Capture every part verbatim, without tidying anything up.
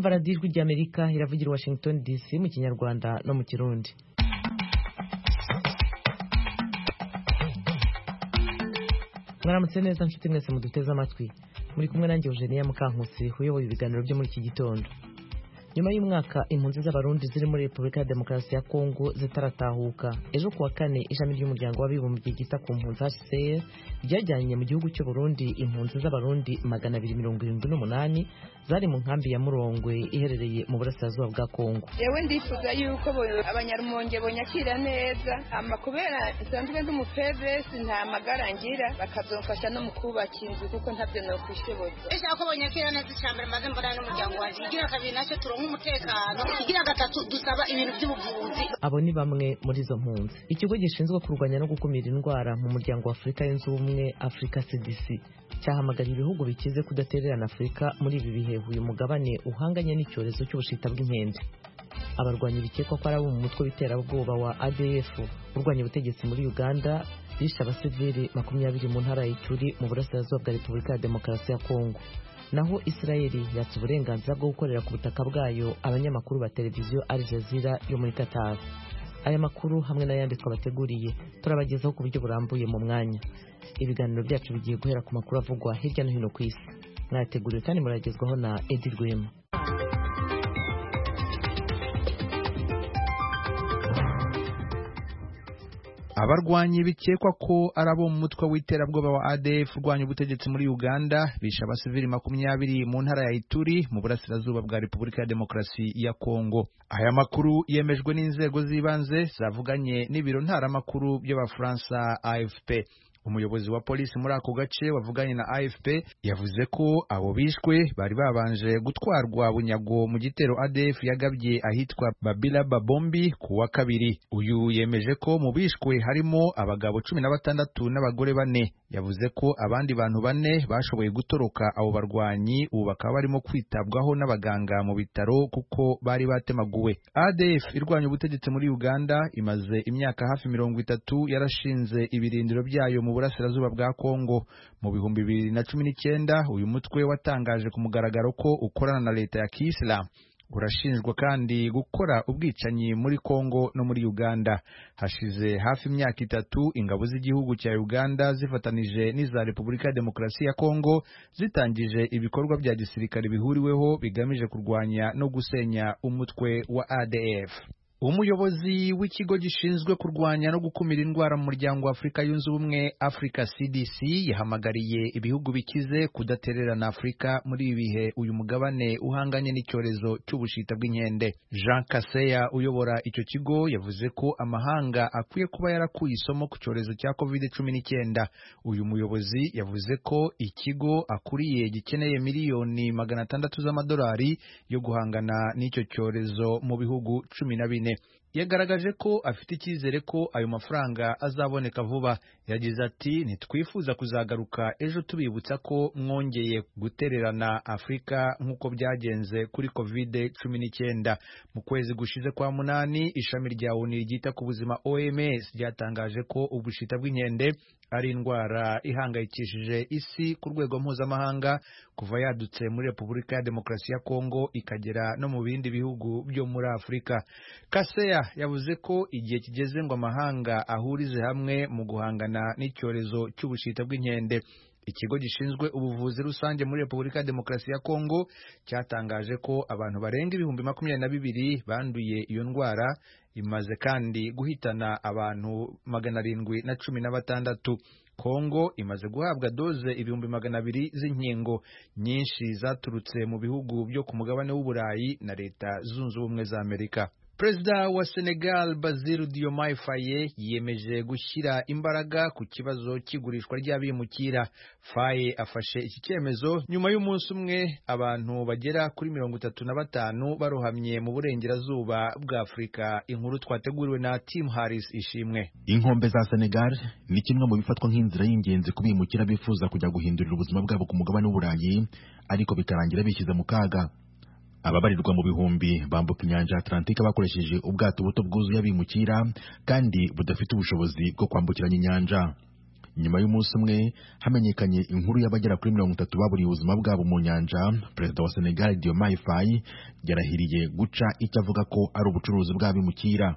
murumva radiyo ijwi ry'Amerika iravugira i Washington D C mu Kinyarwanda no mu Kirundi. Mwaramutse neza nshuti mwese muduteze amatwi. Muri kumwe nanjye Eugenia Mukankusi uyoboye ibiganiro byo muri iki gitondo. Nyuma y'umwaka impunzi z'abarundi ziri muri Repubulika ya Demokarasi ya Kongo zitaratahuka, ejo kuwa kane ishami ry'umuryango w'abibumbye gita ku mpunzi H C R ryajyanye mu gihugu cy'u Burundi impunzi z'abarundi magana abiri mirongo irindwi n'umunani zari mu nkambi ya Murongwe iherereye mu burasirazuba bwa Kongo. Yewe ndifuza yuko abanyarumonge bonyakira neza, ama kubera nsanzwe ndi mu P V S nta magara ngira bakazomfasha no mu kubaka inzu kuko ntabyo no kwishoboza. Ese ko bonyakira neza cyambere maze mbona n'umuryango waje igira kabiri nacyo turo umutekano igira gatatu dusaba ibintu by'ubuvuzi. Abo ni bamwe muri izo mpunzi. Ikigo gishinzwe kurwanya no gukumira indwara mu muryango wa Afurika yunze ubumwe Africa C D C cyahamagara ibihugu bikize kudatererana Afurika muri ibi bihe uyu mugabane uhanganye n'icyorezo cy'ubushita bw'inkende. Abarwanyi bikekwa ko ari abo mu mutwe w'iterabwoba wa A D F urwanya ubutegetsi muri Uganda bishe abasivili makumyabiri mu ntara ya Ituri mu burasirazuba bwa Repubulika ya Demokarasi ya Kongo. Naho Israeli yatse uburenganzira bwo gukorera ku butaka bwayo abanyamakuru ba televiziyo Al Jazeera yo muri Qatar. Aya makuru hamwe n'ayandi twabateguriye turabagezaho ku buryo burambuye mu mwanya. Ibiganiro byacu bigiye guhera ku makuru avugwa hirya no hino ku isi. Mwateguriwe kandi muragezwaho na Edi Rwema. Abarwanyi bikekwa ko arabo mu mutwe w'iterabwoba wa A D F urwanya ubutegetsi muri Uganda bisha abasivili makumyabiri mu ntara ya Ituri mu burasirazuba bwa Repubulika ya Demokarasi ya Kongo. Aya makuru yemejwe n'inzego z'ibanze zavuganye n'ibiro ntaramakuru by'Abafaransa A F P. Umuyobozi wa polisi muri ako gace wavuganye na A F P yavuze ko abo bishwe bari babanje gutwarwa bunyago mu gitero A D F yagabye ahitwa Babila Babombi ku wa kabiri. Uyu yemeje ko mu bishwe harimo abagabo cumi na batandatu n'abagore bane. Yavuze ko abandi bantu bane bashoboye gutoroka abo barwanyi ubu bakaba barimo kwitabwaho n'abaganga mu bitaro kuko bari batemaguwe. A D F irwanya ubutegetsi muri Uganda imaze imyaka hafi mirongo itatu yarashinze ibirindiro byayo mu burasirazuba bwa Kongo. Mu bihumbi bibiri na cumi n'icyenda uyu mutwe watangaje ku mugaragaro ko ukorana na leta ya Kiyisilamu. Urashinjwa kandi gukora ubwicanyi muri Kongo no muri Uganda. Hashize hafi imyaka itatu ingabo z'igihugu cya Uganda zifatanije n'iza Repubulika ya Demokarasi ya Kongo zitangije ibikorwa bya gisirikare bihuriweho bigamije kurwanya no gusenya umutwe wa A D F. Umuyobozi w'ikigo gishinzwe kurwanya no gukumira indwara mu muryango wa Afurika yunze ubumwe Africa C D C yahamagariye ibihugu bikize kudatererana Afurika muri ibi bihe uyu mugabane uhanganye n'icyorezo cy'ubushita bw'inkende. Jean Kaseya uyobora icyo kigo yavuze ko amahanga akwiye kuba yarakuye isomo ku cyorezo cya covid cumi n'icyenda. Uyu muyobozi yavuze ko ikigo akuriye gikeneye miliyoni magana atandatu z'amadolari yo guhangana n'icyo cyorezo mu bihugu cumi na bine. Yagaragaje ko afite icyizere ko ayo mafaranga azaboneka vuba. Yagize ati ntitwifuza kuzagaruka ejo tubibutsa ko mwongeye gutererana Afurika nk'uko byagenze kuri covid cumi n'icyenda. Mu kwezi gushize kwa munani ishami rya O N U ryita ku buzima O M S ryatangaje ko ubushita bw'inkende ari indwara ihangayikishije isi ku rwego mpuzamahanga kuva yadutse muri Repubulika ya Demokarasi ya Kongo ikagera no mu bindi bihugu byo muri Afurika. Kaseya yavuze ko igihe kigeze ngo amahanga ahurize hamwe mu guhangana n'icyorezo cy'ubushita bw'inkende. Ikigo gishinzwe ubuvuzi rusange muri Repubulika ya Demokarasi ya Kongo cyatangaje ko abantu barenga ibihumbi makumyabiri na bibiri banduye iyo ndwara, imaze kandi guhitana abantu magana arindwi na cumi na batandatu. Kongo imaze guhabwa doze ibihumbi magana abiri z'inkingo, nyinshi zaturutse mu bihugu byo ku mugabane w'Uburayi na Leta Zunze Ubumwe za Amerika. Perezida wa Senegal Bassirou Diomaye Faye yiyemeje gushyira imbaraga ku kibazo cy'igurishwa ry'abimukira. Faye afashe iki cyemezo nyuma y'umunsi umwe abantu bagera kuri mirongo itatu na batanu barohamye mu burengerazuba bwa Afurika. Inkuru twateguriwe na Tim Harris Ishimwe. Inkombe za Senegal ni kimwe mu bifatwa nk'inzira y'ingenzi kubimukira bifuza kujya guhindurira ubuzima bwabo ku mugabane w'Uburayi, ariko bikarangira bishyize mu kaga. Ababarirwa mu bihumbi bambuka inyanja Atlantika bakoresheje ubwato buto bwuzuye abimukira kandi budafite ubushobozi bwo kwambukiranya inyanja. nyuma y'umunsi umwe hamenyekanye inkuru y'abagera kuri mirongo itatu baburiye ubuzima bwabo mu nyanja. Perezida wa Senegal Diomaye Faye yarahiriye guca icyo avuga ko ari ubucuruzi bw'abimukira.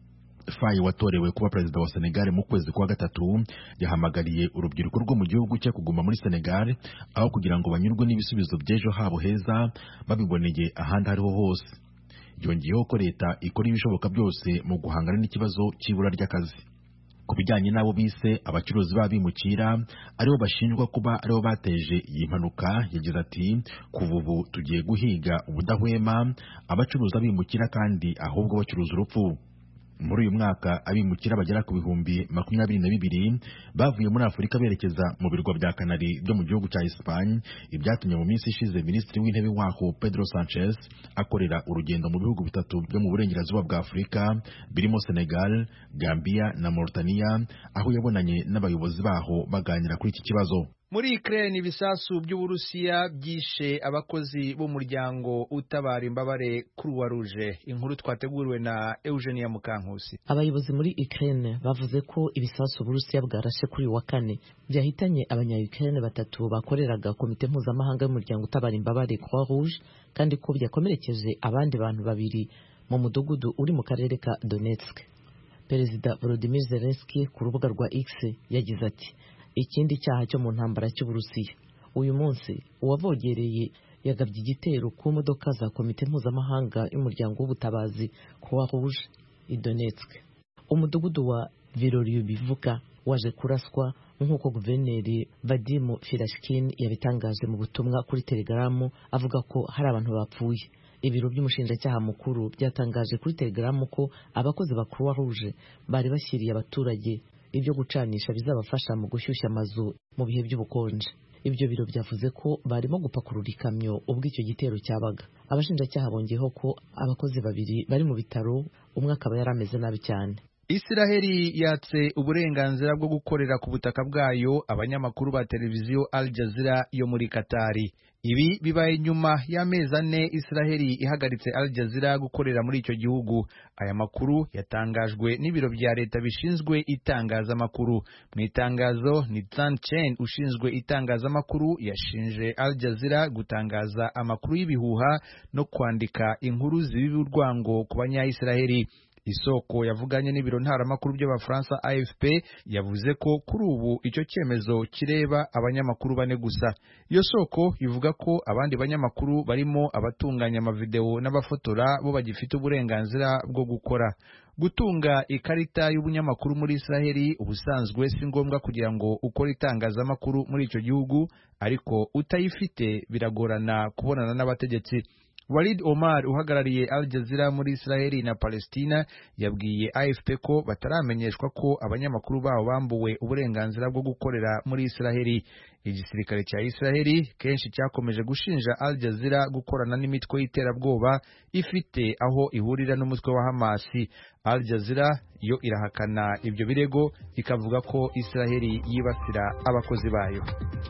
Faye watorewe kuba perezida wa Senegal mu kwezi kwa gatatu yahamagariye urubyiruko rwo mu gihugu cye kuguma muri Senegal aho kugira ngo banyurwe n'ibisubizo by'ejo habo heza babiboneye ahandi ariho hose. Yongeyeho ko leta ikora ibishoboka byose mu guhangana n'ikibazo cy'ibura ry'akazi. Ku bijyanye n'abo bise abacuruzi b'abimukira aribo bashinjwa kuba aribo bateje iyi mpanuka, yagize ati kuva ubu tugiye guhiga ubudahwema abacuruza abimukira kandi ahubwo bacuruza urupfu. Muri uyu mwaka abimukira bagera ku bihumbi makumyabiri na bibiri bavuye muri Afurika berekeza mu birwa bya Kanari byo mu gihugu cya Espagne, ibyatumye mu minsi ishize Minisitiri w'Intebe waho Pedro Sanchez akorera urugendo mu bihugu bitatu byo mu burengerazuba bwa Afurika birimo Senegal, Gambia na Mauritania, aho yabonanye n'abayobozi baho baganira kuri iki kibazo. Muri Ukraine ibisasu by'Uburusiya byishe abakozi b'umuryango utabara imbabare Croix Rouge. Inkuru twateguriwe na Eugenia Mukankusi. Abayobozi muri Ukraine bavuze ko ibisasu Uburusiya bwarashe kuri wa kane byahitanye abanya-Ukraine batatu bakoreraga komite mpuzamahanga y'umuryango utabara imbabare Croix Rouge, kandi ko byakomerekeje abandi bantu babiri mu mudugudu uri mu karere ka Donetsk. Perezida Volodymyr Zelensky ku rubuga rwa X yagize ati ikindi cyaha cyo mu ntambara cy'Uburusiya. Uyu munsi uwavogereye yagabye igitero ku modoka za komite mpuzamahanga y'umuryango w'ubutabazi Croix Rouge i Donetsk. Umudugudu wa Viloryubivuka waje kuraswa nk'uko guverineri Vadim Firashkin yabitangaje mu butumwa kuri Telegram avuga ko hari abantu bapfuye. Ibiro by'umushinjacyaha mukuru byatangaje kuri Telegram ko abakozi ba Croix Rouge bari bashyiriye abaturage ibyo gucanisha bizabafasha mu gushyushya amazu mu bihe by'ubukonje. Ibyo biro byavuze ko barimo gupakurura ikamyo ubwo icyo gitero cyabaga. Abashinjacyaha bongeyeho ko abakozi babiri bari mu bitaro, umwe akaba yarameze nabi cyane. Israheli yatse uburenganzira bwo gukorera ku butaka bwayo abanyamakuru ba televiziyo Al Jazeera yo muri Katari. Ibi bibaye nyuma y'amezi ane Israheli ihagaritse Al Jazeera gukorera muri icyo gihugu. Aya makuru yatangajwe n'ibiro bya leta bishinzwe itangazamakuru. Mu itangazo, Nitzan Chen ushinzwe itangazamakuru yashinje Al Jazeera gutangaza amakuru y'ibihuha no kwandika inkuru zibiba urwango ku banya-Israheli. Isoko yavuganye n'ibiro ntaramakuru by'Abafaransa A F P yavuze ko kuri ubu icyo cyemezo kireba abanyamakuru bane gusa. Iyo soko ivuga ko abandi banyamakuru barimo abatunganya amavideo n'abafotora bo bagifite uburenganzira bwo gukora. Gutunga ikarita y'ubunyamakuru muri Israheli ubusanzwe si ngombwa kugira ngo ukore itangazamakuru muri icyo gihugu, ariko utayifite biragorana kubonana n'abategetsi. Walid Omar uhagarariye Al Jazeera muri Israheli na Palestina yabwiye A F P ko bataramenyeshwa ko abanyamakuru baho bambuwe uburenganzira bwo gukorera muri Israheli. Igisirikare cya Israheli kenshi cyakomeje gushinja Al Jazeera gukorana n'imitwe y'iterabwoba ifite aho ihurira n'umutwe wa Hamas. Al Jazeera yo irahakana ibyo birego ikavuga ko Israheli yibasira abakozi bayo.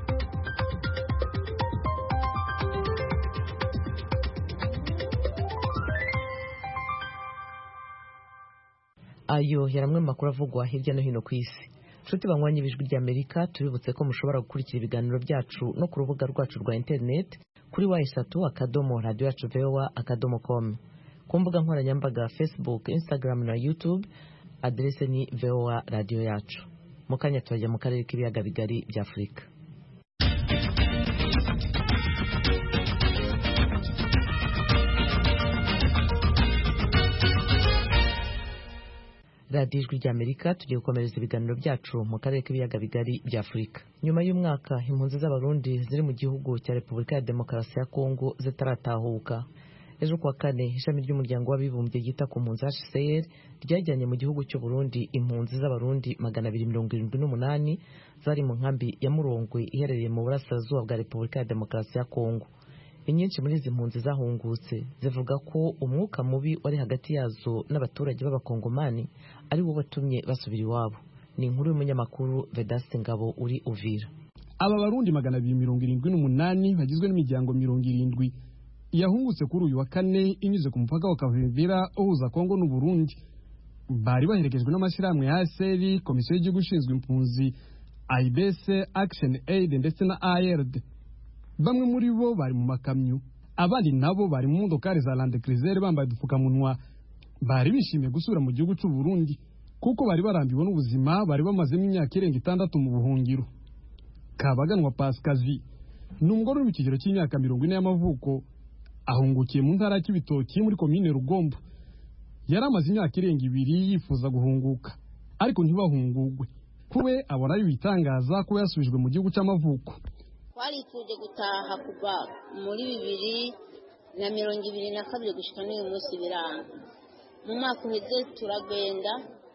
Ayo yaramwe makuru avugwa hirya no hino ku isi. Nshuti banywanyi bijwi rya Amerika, tubibutse ko mushobora gukurikira ibiganiro byacu no ku rubuga rwacu rwa internet kuri wa eshatu akadomo radio yacu voa akadomo com. Ku mbuga nkoranyambaga Facebook, Instagram na YouTube adrese ni voa radio yacu. Mu kanya tujya mu karere k'ibiyaga bigari bya Afurika. Radio Ijwi rya Amerika tugiye gukomereza ibiganiro byacu mu karere k'ibiyaga bigari bya Afurika. Nyuma y'umwaka impunzi z'abarundi ziri mu gihugu cya Repubulika ya Demokarasi ya Kongo zitaratahuka, ejo kuwa kane ishami ry'umuryango w'abibumbye ryita ku mpunzi H C R ryajyanye mu gihugu cy'u Burundi impunzi z'abarundi magana abiri mirongo irindwi n'umunani zari mu nkambi ya Murongwe iherereye mu burasirazuba bwa Repubulika ya Demokarasi ya Kongo. Inyinshi muri izi mpunzi zahungutse zivuga ko umwuka mubi wari hagati yazo n'abaturage b'abakongomani ari wo watumye basubira iwabo. Ni inkuru y'umunyamakuru Vedaste Ngabo uri Uvira. Aba barundi magana abiri mirongo irindwi n'umunani bagizwe n'imiryango mirongo irindwi yahungutse kuri uyu wa kane inyuze ku mupaka wa Kavimvira uhuza Kongo n'u Burundi. Bari baherekejwe n'amashyirahamwe ya A S R, Komisiyo y'Igihugu ishinzwe impunzi I B S, Action Aid ndetse na A R D. Bamwe muri bo bari mu makamyo, abandi nabo bari mu modokari za Land Cruiser bambaye udupfukamunwa. Bari bishimiye gusubira mu gihugu cy'u Burundi kuko bari barambiwe n'ubuzima bari bamazemo imyaka irenga itandatu mu buhungiro. Kabaganwa Pascavi ni umugore uri mu kigero cy'imyaka mirongo ine y'amavuko, ahungukiye mu ntara y'Ibitoki muri komine Rugombo. Yari amaze imyaka irenga ibiri yifuza guhunguka ariko ntibahungugwe. Kube abona bitangaza ko yasubijwe mu gihugu cy'amavuko. Twarifuje gutaha kuva muri bibiri na mirongo ibiri na kabiri gushika n'uyu munsi biranga. Mu mwaka uheze turagenda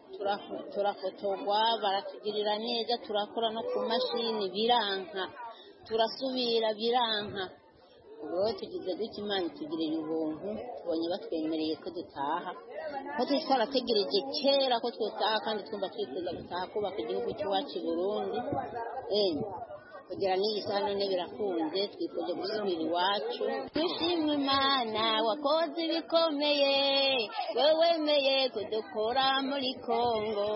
turafotorwa baratugirira neza, turakora no ku mashini biranka, turasubira biranka. Ubwo tugize gutya Imana itugirira ubuntu, tubonye batwemereye ko dutaha, ko twarategereje kera ko twataha kandi twumva twifuza gutaha kubaka igihugu cy'iwacu i Burundi. Eh kugira n'iyi saha none birakunze, twifuje gusubira iwacu. Dushimwe Imana wakoze ibikomeye, wewe wemeye kudukora muri Kongo.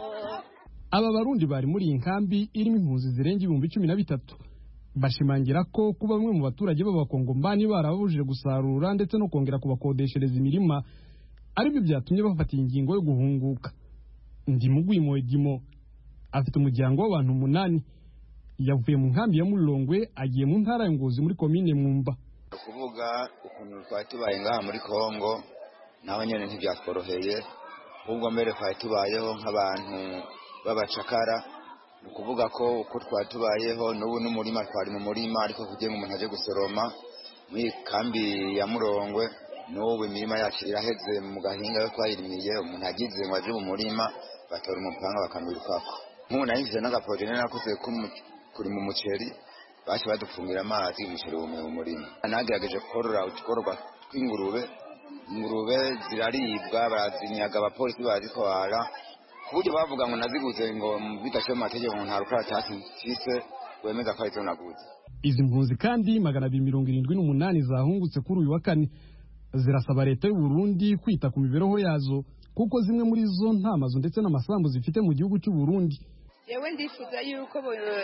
Aba Barundi bari muri iyi nkambi irimo impunzi zirenga ibihumbi cumi na bitatu. Bashimangira ko kuba bamwe mu baturage b'abakongomani barabujije gusarura ndetse no kongera kubakodeshereza imirima aribyo byatumye bafata ingingo yo guhunguka. Ndimugwimo Edimo afite umuryango w'abantu umunani, yavuye mu nkambi ya Mulongwe agiye mu ntara ya Ngozi muri komine Mwumba. Kuvuga ukuntu twari tubaye ngaha muri Kongo naho nyene ntibyakoroheye, ubwo mbere twari tubayeho nk'abantu babacakara. Ukuvuga ko uko twari tubayeho n'ubu n'umurima twari mu murima, ariko kugira ngo umuntu aje gusoroma muri kambi ya Mulongwe n'ubu imirima yacu iraheze mu gahinga yo twayirimiye. Umuntu agize ngo aje mu murima batora umupanga bakamwirukako. Nk'ubu nahize n'agaproje nakoze kuri mu muceri, bashi badufungira amazi umuceri wo mu murima. Nagerageje korora utworwa tw'ingurube, ingurube ziraribwa barazinyaga, abapolisi bazitwara kuburyo bavuga ngo naziguze ngo bidashoye amategeko ngo nta rukaratasi mfise wemeza ko arizo naguze. Izi mpunzi kandi magana abiri mirongo irindwi n'umunani zahungutse kuri uyu wa kane zirasaba leta y'u Burundi kwita ku mibereho yazo kuko zimwe muri zo nta mazu ndetse n'amasambu zifite mu gihugu cy'u Burundi. Yewe ndifuza yuko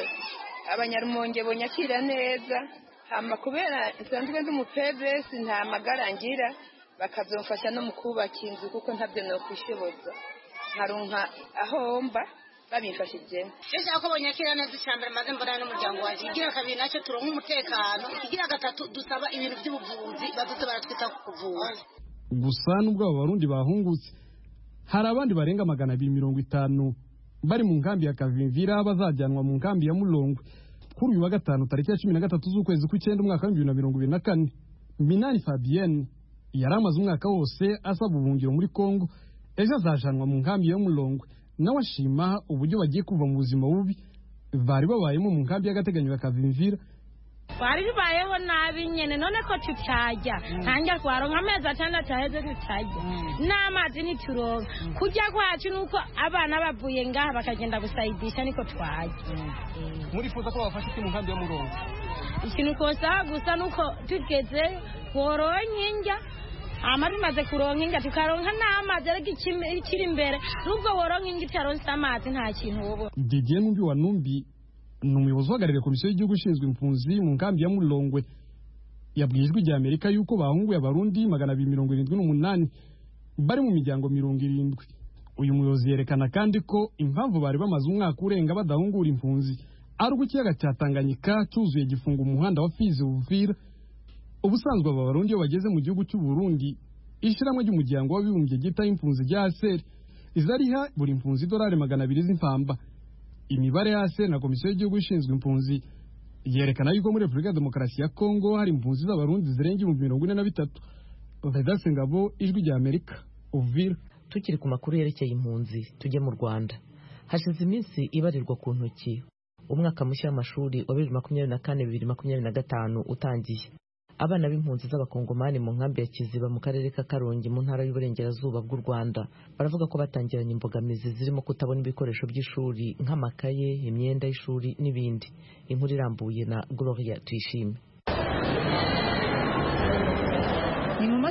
abanyarumonge bonyakira neza, hama kubera nsanzwe ndi umupebesi nta magara ngira, bakazomfasha no mu kubaka inzu kuko ntabyo no kwishoboza, nkaronka aho mba babimfashije. Ese ako bonyakira neza cyambere maze mbona n'umuryango waje. Igira kabiri nacyo turonka umutekano, igira gatatu dusaba ibintu by'ubuvuzi baduze baratwita kuvura. Gusa nubwo aba Barundi bahungutse, hari abandi barenga magana abiri mirongo itanu bari mu nkambi ya Kavimvira bazajyanwa mu nkambi ya Mulongwe kuri uyu wa gatanu tariki ya cumi na gatatu z'ukwezi kw'icyenda umwaka wa bibiri na mirongo ibiri na kane. Minani Fabienne yari amaze umwaka wose asaba ubuhungiro muri Kongo, ejo azajanwa mu nkambi ya Mulongwe. Nawe ashima uburyo bagiye kuva mu buzima bubi bari babayemo mu nkambi y'agateganyo ya Kavimvira. Bari bibayeho nabi nyene, none ko tutajya ntangira kwaronka amezi atandatu aheze tutajya n'amazi nituronka. Kujya kwacu nuko abana bavuye ngaha bakagenda gusayidisha niko twajya. Murifuza ko bafashe iki mu nkambi ya Mulongwe? Ikintu kosa gusa nuko tugeze koronka injya, ama bimaze kuronka inga tukaronka n'amazi ariko ikiri imbere nubwo woronka inga itaronse amazi nta kintu wobo. Didier Numbi wa Numbi ni umuyobozi uhagarariye komisiyo y'igihugu ishinzwe impunzi mu nkambi ya Mulongwe, yabwiye ijwi rya Amerika yuko bahunguye Abarundi magana abiri mirongo irindwi n'umunani bari mu miryango mirongo irindwi. Uyu muyobozi yerekana kandi ko impamvu bari bamaze umwaka urenga badahungura impunzi ari uko ikiyaga cya Tanganyika cyuzuye gifunga umuhanda wa Fizi Uvira. Ubusanzwe aba Barundi iyo bageze mu gihugu cy'u Burundi, ishyirahamwe ry'umuryango w'abibumbye gita impunzi rya A S E R izariha buri impunzi dolari magana abiri z'impamba. Imibare ya A S E R na komisiyo y'igihugu ishinzwe impunzi yerekana yuko muri Repubulika ya Demokarasi ya Kongo hari impunzi z'Abarundi zirenga ibihumbi mirongo ine na bitatu. Vedaste Ngabo, ijwi rya Amerika, Uvira. Tukiri ku makuru yerekeye impunzi, tujye mu Rwanda. Hashize iminsi ibarirwa ku ntoki umwaka mushya w'amashuri wa bibiri makumyabiri na kane bibiri makumyabiri na gatanu utangiye. Abana b'impunzi z'abakongomani mu nkambi ya Kiziba mu karere ka Karongi mu ntara y'uburengerazuba bw'u Rwanda baravuga ko batangiranye imbogamizi zirimo kutabona ibikoresho by'ishuri nk'amakaye, imyenda y'ishuri n'ibindi. Inkuru irambuye na Gloria Tuyishime. Ni mu masaha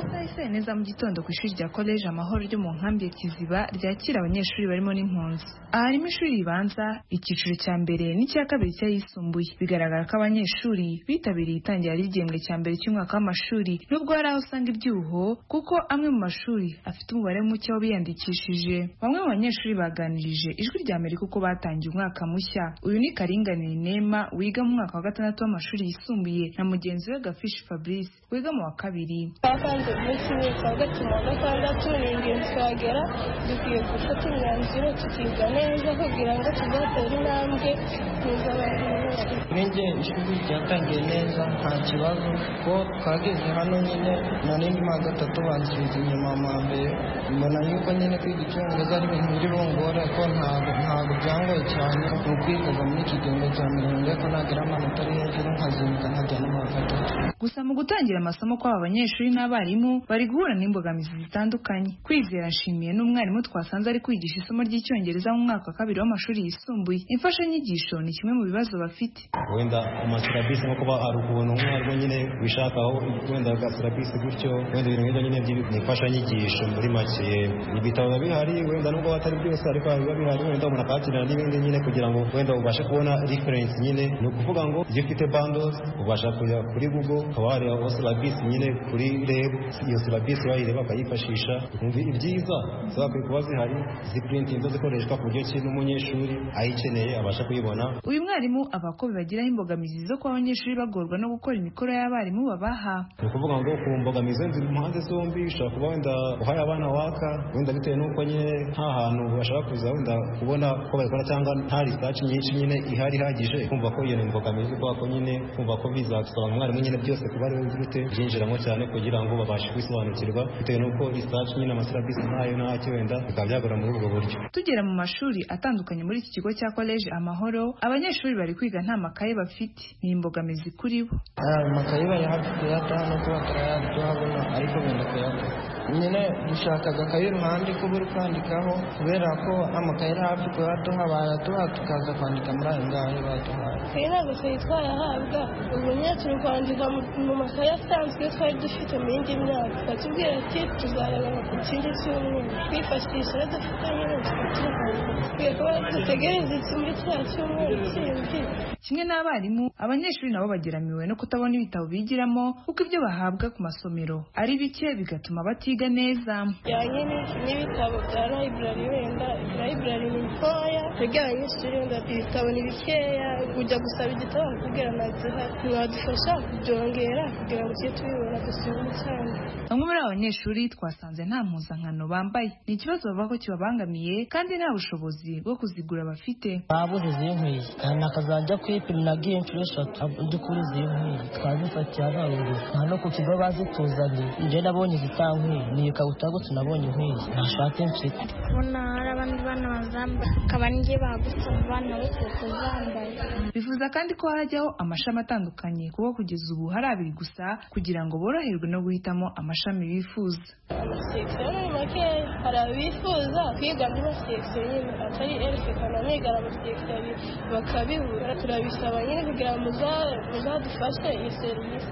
saa yine za mu gitondo ku ishuri rya College Amahoro ryo mu nkambi ya Kiziba ryakira abanyeshuri barimo n'impunzi. Aha harimo ishuri ribanza, icyiciro cya mbere n'icya kabiri cy'ayisumbuye. Bigaragara ko abanyeshuri bitabiriye itangira ry'igihembwe cya mbere cy'umwaka w'amashuri, nubwo hari aho usanga ibyuho kuko amwe mu mashuri afite umubare muke w'abiyandikishije. Bamwe mu banyeshuri baganirije Ijwi rya Amerika uko batangiye umwaka mushya. Uyu ni Karinganire Nema wiga mu mwaka wa gatandatu w'amashuri yisumbuye na mugenzi we Gafishi Fabrice wiga mu wa kabiri. Bakanze umunsi wa gatatu na gatandatu ni ingenzi twagera, dukwiye gufata imyanzuro tukiga neza kugira ngo tuzatere intambwe neza abantu. Nenge ishuri ryatangiye neza nta kibazo ko twageze hano nyine na nindi ma gatatu bansubiza inyuma mu mbere, mbona yuko nyine kwiga icyongereza ari ibintu biri bungore ko ntabwo ntabwo byangoye cyane mu kwiga muri iki gihembwe cya mirongo ko nagira amanota ari hejuru nkazinduka nkajya no mu gatatu. Gusa mu gutangira amasomo kw'aba banyeshuri n'abarimu bari guhura n'imbogamizi zitandukanye. Kwizera Nshimiye n'umwarimu twasanze ari kwigisha isomo ry'icyongereza mu mwaka wa kabiri w'amashuri yisumbuye. Imfashanyigisho ni kimwe mu bibazo bafite. Wenda amasilabisi nko kuba ari ukuntu umwarimu nyine wishakaho wenda agasilabisi gutyo, wenda ibintu nk'ibyo nyine by'imfashanyigisho muri make. Ibitabo bihari wenda nubwo batari byose ariko biba bihari, wenda umuntu akahakinira n'ibindi nyine kugira ngo wenda ubashe kubona reference nyine. Ni ukuvuga ngo iyo ufite bundles ubasha kujya kuri Google ukaba wareba silabisi nyine kuri reb, iyo silabisi wayireba bakayifashisha. Ibyiza zakwiye kuba zihari ziprintinze zikoreshwa ku buryo kintu umunyeshuri ayikeneye abasha kuyibona. Uyu mwarimu aba ko bibagiraho imbogamizi zo kuba abanyeshuri bagorwa no gukora imikoro y'abarimu babaha. Ni ukuvuga ngo ku mbogamizi nzi impande zombi ushobora kuba wenda uhaye abana waka wenda bitewe n'uko nyine nta hantu bashaka kuza wenda kubona ko babikora cyangwa nta research nyinshi nyine ihari ihagije, kumva ko iyo ni imbogamizi kubera ko nyine kumva ko bizasaba umwarimu nyine byose kuba ari bite byinjiramo cyane kugira ngo babashe kwisobanukirwa bitewe n'uko research nyine amaserivisi ntayo ntacyo wenda bikaba byagora muri ubwo buryo. Tugera mu mashuri atandukanye muri iki kigo cya College Amahoro, abanyeshuri bari kwiga nta makaye bafite. Ni imbogamizi kuri bo. Amakaye bayahabwa kuyataha no kuba turayahabona ariko benda kuyataha nyine dushaka agakaye iruhande ko buri kwandikaho, kubera ko amakaye ari hafi kuyaduha bayaduha tukaza kwandika muri ayo ngayo baduhaye. Kaye ntabwo twari twayahabwa, ubu nyine turi kwandika mu makaye asanzwe twari dufite mu yindi myaka, batubwira ati tuzareba ku kindi cyumweru twifashisha rero dufite nyine tukiri kwandika, twiye kuba dutegereze muri cya cyumweru kindi. Kimwe n'abarimu, abanyeshuri nabo bageramiwe no kutabona ibitabo bigiramo kuko ibyo bahabwa ku masomero ari bike bigatuma batiga neza. Yanye n'ibitabo bya library, wenda library ni ntoya, kugira abanyeshuri wenda ibitabo ni bikeya, kujya gusaba igitabo kugira mwadufasha kubyongera kugira ngo tujye tubibona dusubire cyane. Bamwe muri abo banyeshuri twasanze nta mpuzankano bambaye. Ni ikibazo bavuga ko kibabangamiye kandi nta bushobozi bwo kuzigura bafite. Babuze zinkwiye nakazajya kwipima nagiye inshuro eshatu dukuri zinkwiye twazifatiye abaruru nta no ku kigo bazituzanye. Nje nabonye zitankwiye ni ikabutura gusa nabonye inkwiye ntashate mfite. Bona hari abandi bana bazamba akaba ngiye bagusaba abana bose kuzambaye. Bifuza kandi ko hajyaho amashami atandukanye kuko kugeza ubu hari abiri gusa kugira ngo boroherwe no guhitamo amashami bifuza. Amasekisiyo ni makeya, hari abifuza kwiga muri masekisiyo nyine atari erike kananiga amasekisiyo bakabibura. Turabisaba nyine kugira ngo muzadufashe iyi serivisi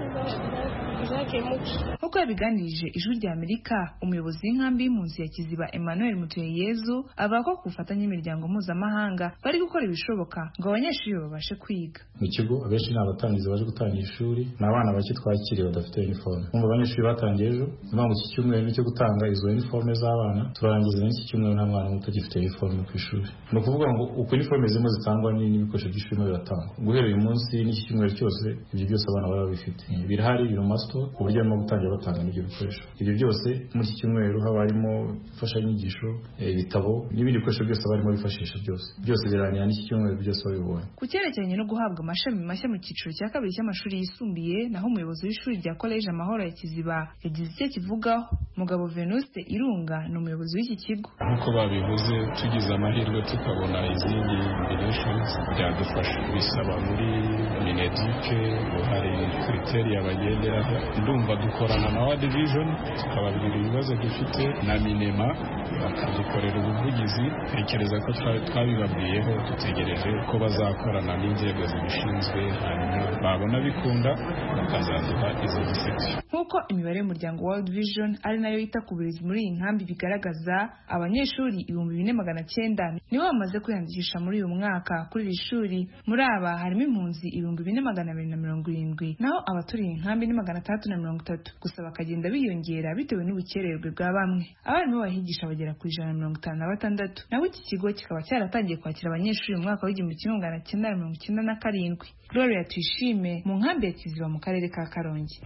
zakemuke. Nk'uko yabiganirije Ijwi rya Amerika, umuyobozi w'inkambi y'impunzi ya Kiziba Emmanuel Mutuyeyezu avuga ko ku bufatanye n'imiryango mpuzamahanga bari gukora ibishoboka ngo abanyeshuri babashe kwiga. Mu kigo abenshi ni abatangizi baje gutangira ishuri, ni abana bake twakiriye badafite uniforme. Umva abanyeshuri batangiye ejo, impamvu iki cyumweru nicyo gutanga izo uniforme z'abana, turangiza n'iki cyumweru nta mwana muto gifite uniforme ku ishuri. Ni ukuvuga ngo uko uniforme zimwe zitangwa n'ibikoresho by'ishuri biratangwa. Guhera uyu munsi n'iki cyumweru cyose ibyo byose abana baba bifite. Birahari biri mu masto ku buryo barimo gutangira batanga n'ibyo bikoresho. Ibyo byose muri iki cyumweru haba harimo imfashanyigisho, ibitabo n'ibindi bikoresho byose barimo bifashisha byose. Byose birangira n'iki cyumweru byose babibonye. Ku cyerekeranye no guhabwa amashami mashya mu cyiciro cya kabiri cy'amashuri yisumbuye, naho umuyobozi w'ishuri rya College Amahoro ya Kiziba yagize icyo kivugaho. Mugabo Venuste Irunga ni umuyobozi w'iki kigo. Nk'uko babivuze, tugize amahirwe tukabona izindi combinations byadufasha. Bisaba muri Mineduke hari criteria bagenderaho. Ndumva dukorana na World Vision tukababwira ibibazo dufite na Minema bakadukorera ubuvugizi. Tekereza ko twabibabwiyeho dutegereje ko bazakorana n'inzego zibishinzwe hanyuma babona bikunda bakazaduha izo section. Nk'uko imibare y'umuryango World Vision ari nayo yita ku burezi muri iyi nkambi bigaragaza, abanyeshuri ibihumbi bine magana cyenda nibo bamaze kwiyandikisha muri uyu mwaka kuri iri shuri. Muri aba harimo impunzi ibihumbi bine magana abiri na mirongo irindwi, naho abaturiye inkambi ni magana atandatu na mirongo itatu, gusa bakagenda biyongera bitewe n'ubukererwe bwa bamwe. Abarimu bahigisha bagera ku ijana na mirongo itanu na batandatu, naho iki kigo kikaba cyaratangiye kwakira abanyeshuri mu mwaka w'igihumbi kimwe magana cyenda na mirongo icyenda na karindwi. Gloria Tuyishime mu nkambi ya Kiziba mu karere ka Karongi.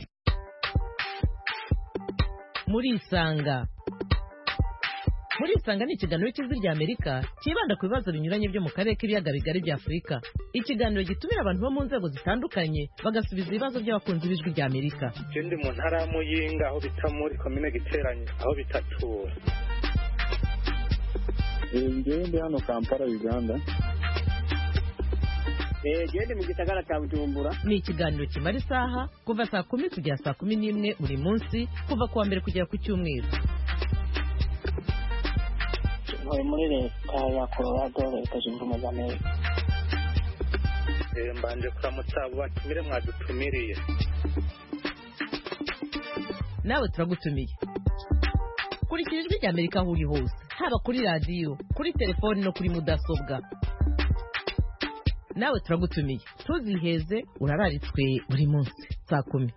Muri Isanga. Muri Isanga ni ikiganiro cy'Ijwi ry'Amerika kibanda ku bibazo binyuranye byo mu karere k'ibiyaga bigari bya Afurika. Ikiganiro gitumira abantu bo mu nzego zitandukanye bagasubiza ibibazo by'abakunzi b'Ijwi ry'Amerika. Ndi mu ntara ya Muyinga aho bita muri komine Giteranye aho bitatura. Ngewe ndi hano Kampala, Uganda. Gende mu gisagara cya Bujumbura. Ni ikiganiro kimara isaha kuva saa kumi kugera saa kumi n'imwe buri munsi kuva kuwa mbere kugera ku cyumweru. Ntuye muri leta ya Colorado, leta zunze ubumwe za Amerika. Mbanje kuramutsa abo batumire mwadutumiriye. Nawe turagutumiye. Kurikira Ijwi ry'Amerika aho uri hose, haba kuri radiyo, kuri telefoni no kuri mudasobwa. Nawe turagutumiye, tuziheze urararitswe buri munsi saa kumi.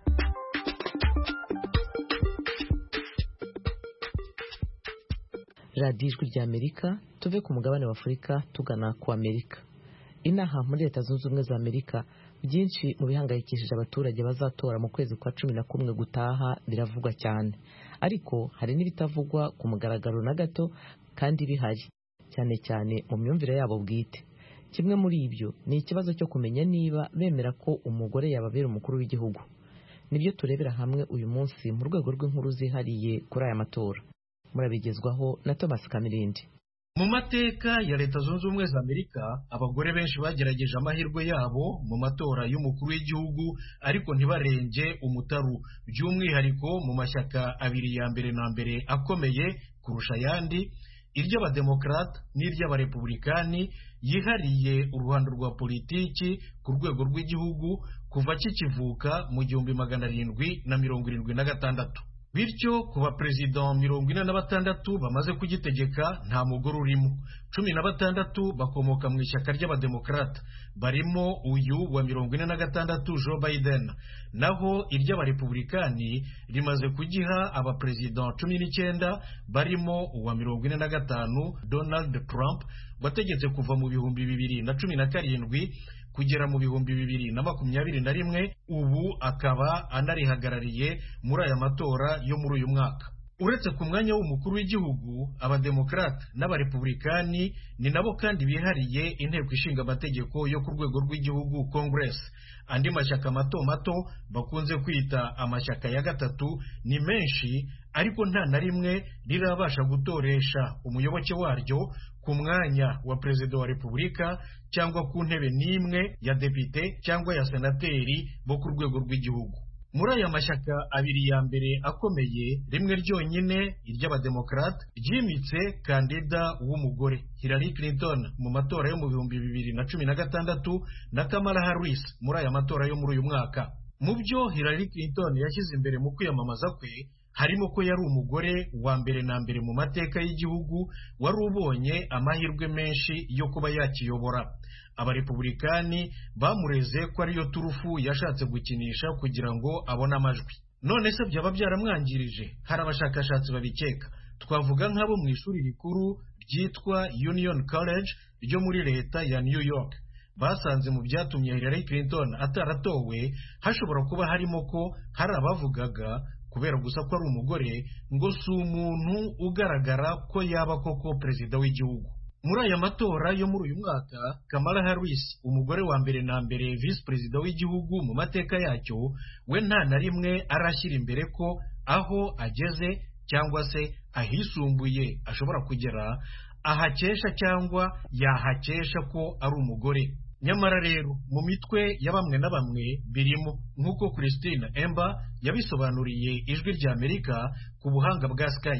Radiyo Ijwi ry'Amerika, tuve ku mugabane wa Afurika tugana ku Amerika. Inaha muri Leta Zunze Ubumwe za Amerika, byinshi mu bihangayikishije abaturage bazatora mu kwezi kwa cumi na kumwe gutaha biravugwa cyane, ariko hari n'ibitavugwa ku mugaragaro na gato kandi bihari, cyane cyane mu myumvire yabo bwite. Kimwe muri ibyo ni ikibazo cyo kumenya niba bemera ko umugore yababera umukuru w'igihugu. Nibyo turebera hamwe uyu munsi mu rwego rw'inkuru zihariye kuri aya matora. Murabigezwaho na Thomas Kamirindi. Mu mateka ya Leta Zunze Ubumwe za Amerika, abagore benshi bagerageje amahirwe yabo mu matora y'umukuru w'igihugu ariko ntibarenge umutaru, by'umwihariko mu mashyaka abiri ya mbere na mbere akomeye kurusha ayandi, iry'abademokrate n'iry'abarepublikani yihariye uruhando rwa politiki ku rwego rw'igihugu kuva kikivuka mu gihumbi magana arindwi na mirongo irindwi na gatandatu. Bityo kuba perezida mirongo ine na batandatu bamaze kugitegeka nta mugore urimo. Cumi na batandatu bakomoka mu ishyaka ry'abademokrate, barimo uyu wa mirongo ine na gatandatu Joe Biden, naho iry'abarepublikani rimaze kugiha abaperezida cumi n'icyenda, barimo uwa mirongo ine na gatanu Donald Trump wategetse kuva mu bihumbi bibiri na cumi na karindwi kugera mu bihumbi bibiri na makumyabiri na rimwe, ubu akaba anarihagarariye muri aya matora yo muri uyu mwaka. Uretse ku mwanya w'umukuru w'igihugu, abademokrate n'abarepublikani ni nabo kandi bihariye inteko ishinga amategeko yo ku rwego rw'igihugu Congress. Andi mashyaka mato mato bakunze kwita amashyaka ya gatatu ni menshi, ariko nta na rimwe rirabasha gutoresha umuyoboke waryo ku mwanya wa perezida wa repubulika cyangwa ku ntebe n'imwe ya depite cyangwa ya senateri bo ku rwego rw'igihugu. Muri aya mashyaka abiri ya mbere akomeye, rimwe ryonyine iry'abademokrate ryimitse kandida w'umugore Hillary Clinton mu matora yo mu bihumbi bibiri na cumi na gatandatu na Kamala Harris muri aya matora yo muri uyu mwaka. Mu byo Hillary Clinton yashyize imbere mu kwiyamamaza kwe, harimo ko yari umugore wa mbere na mbere mu mateka y'igihugu wari ubonye amahirwe menshi yo kuba yakiyobora. Abarepublikani bamureze ko ariyo turufu yashatse gukinisha kugira ngo abone amajwi. None se byaba byaramwangirije? Hari abashakashatsi babikeka. Twavuga nk'abo mu ishuri rikuru ryitwa Union College ryo muri leta ya New York. Basanze mu byatumye Hillary Clinton ataratowe hashobora kuba harimo ko hari abavugaga kubera gusa ko ari umugore ngo si umuntu ugaragara ko yaba koko perezida w'igihugu. Muri aya matora yo muri uyu mwaka, Kamala Harris, umugore wa mbere na mbere vice perezida w'igihugu mu mateka yacyo, we nta na rimwe arashyira imbere ko aho ageze cyangwa se ahisumbuye ashobora kugera ahakesha cyangwa yahakesha ko ari umugore. Nyamara rero mu mitwe ya bamwe na bamwe birimo, nk'uko Christine Emba yabisobanuriye Ijwi ry'Amerika ku buhanga bwa Skype.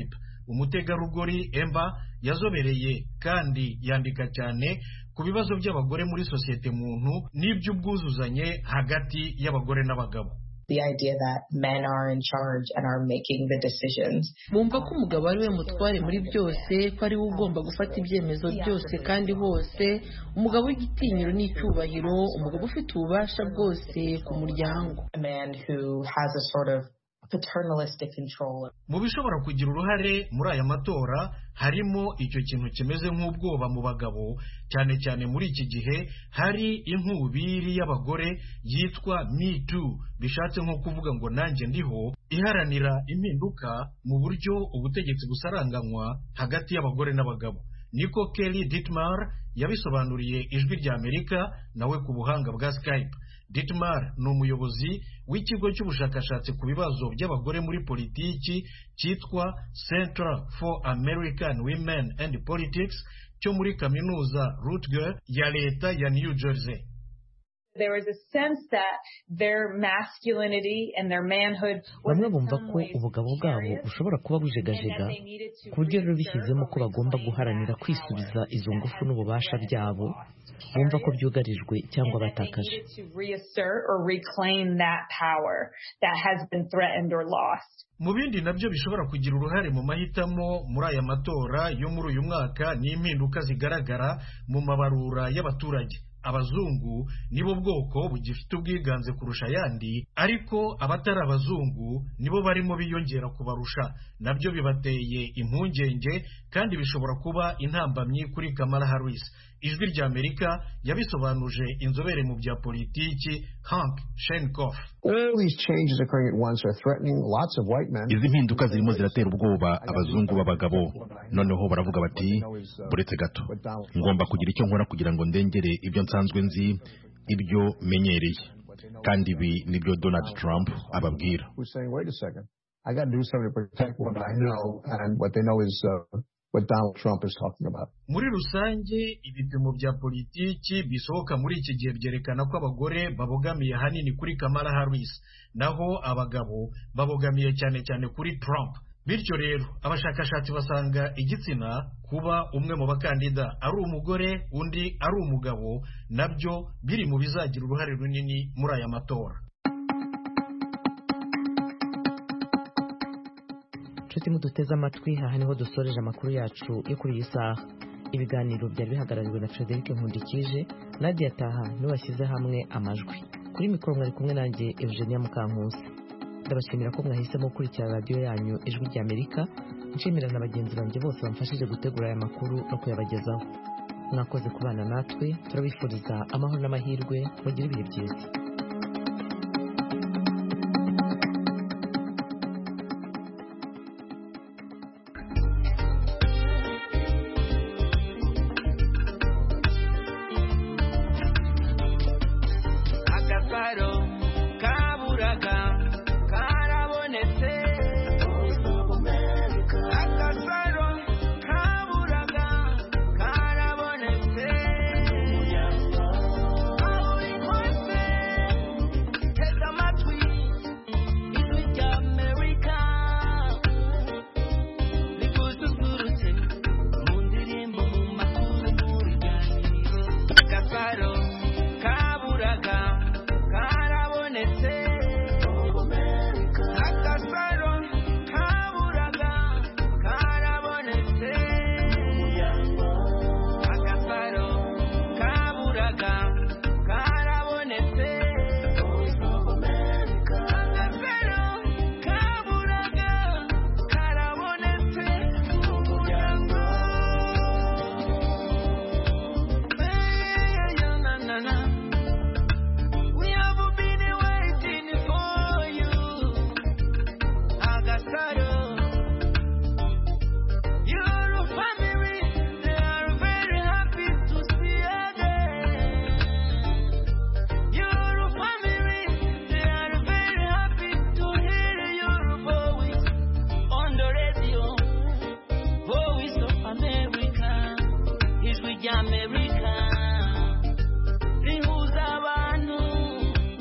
umutegarugori Emba yazobereye kandi yandika cyane ku bibazo by'abagore muri sosiyete muntu n'iby'ubwuzuzanye hagati y'abagore n'abagabo. The idea that men are in charge and are making the decisions. Bumva ko umugabo ari we mutware muri byose, ko ari we ugomba gufata ibyemezo byose kandi hose, umugabo w'igitinyiro n'icyubahiro, umugabo ufite ububasha bwose ku muryango. A man who has a sort of paternalistic control. Mu bishobora kugira uruhare muri aya matora harimo icyo kintu kimeze nk'ubwoba mu bagabo, cyane cyane muri iki gihe hari inkubiri y'abagore yitwa Me Too, bishatse nko kuvuga ngo nanjye ndiho, iharanira impinduka mu buryo ubutegetsi busaranganywa hagati y'abagore n'abagabo. Niko Kelly Dittmar yabisobanuriye Ijwi rya Amerika nawe ku buhanga bwa Skype. Dittmar ni umuyobozi w'ikigo cy'ubushakashatsi ku bibazo by'abagore muri politiki cyitwa Center for American Women and Politics cyo muri kaminuza Rutgers ya leta ya New Jersey. There was a sense that their masculinity and their manhood bamwe bumva ko ubugabo bwabo bushobora kuba bujegajega ku buryo rero bishyizemo ko bagomba guharanira kwisubiza izo ngufu n'ububasha byabo bumva ko byugarijwe cyangwa batakaje. Mu bindi nabyo bishobora kugira uruhare mu mahitamo muri aya matora yo muri uyu mwaka ni impinduka zigaragara mu mabarura y'abaturage. Abazungu nibo bwoko bugifite ubwiganze kurusha yandi, ariko abatari abazungu nibo barimo biyongera kubarusha, nabyo bibateye impungenge kandi bishobora kuba intambamyi kuri Kamala Harris. Ijwi rya Amerika yabisobanuje inzobere mu bya politiki Hank Shenkoff. Izi mpinduka zirimo ziratera ubwoba abazungu b'abagabo, noneho baravuga bati buretse gato, ngomba kugira icyo nkora kugira ngo ndengere ibyo nsanzwe nzi, ibyo menyereye, kandi ibi nibyo Donald Trump ababwira. What Donald Trump is talking about. Muri rusange ibipimo bya politiki bisohoka muri iki gihe byerekana ko abagore babogamiye hanini kuri Kamala Harris, naho abagabo babogamiye cyane cyane kuri Trump. Bityo rero abashakashatsi basanga igitsina kuba umwe mu bakandida ari umugore undi ari umugabo nabyo biri mu bizagira uruhare runini muri aya matora. Nshuti muduteze amatwi, aha niho dusoreje amakuru yacu yo kuri iyi saha. Ibiganiro byari bihagarariwe na Frederic Nkundikije, Nadia Taha niwe washyize hamwe amajwi. Kuri mikoro mwari kumwe nanjye Eugenia Mukankusi. Ndabashimira ko mwahisemo gukurikira radiyo yanyu Ijwi rya Amerika. Nshimira na bagenzi banjye bose bamfashije gutegura aya makuru no kuyabagezaho. Mwakoze kubana natwe, turabifuriza amahoro n'amahirwe, mugire ibihe byiza.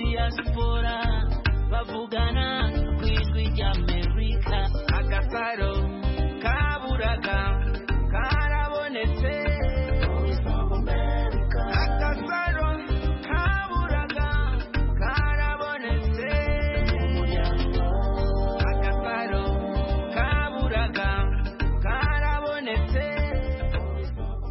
Bavugana ku Ijwi rya Amerika. Agasaro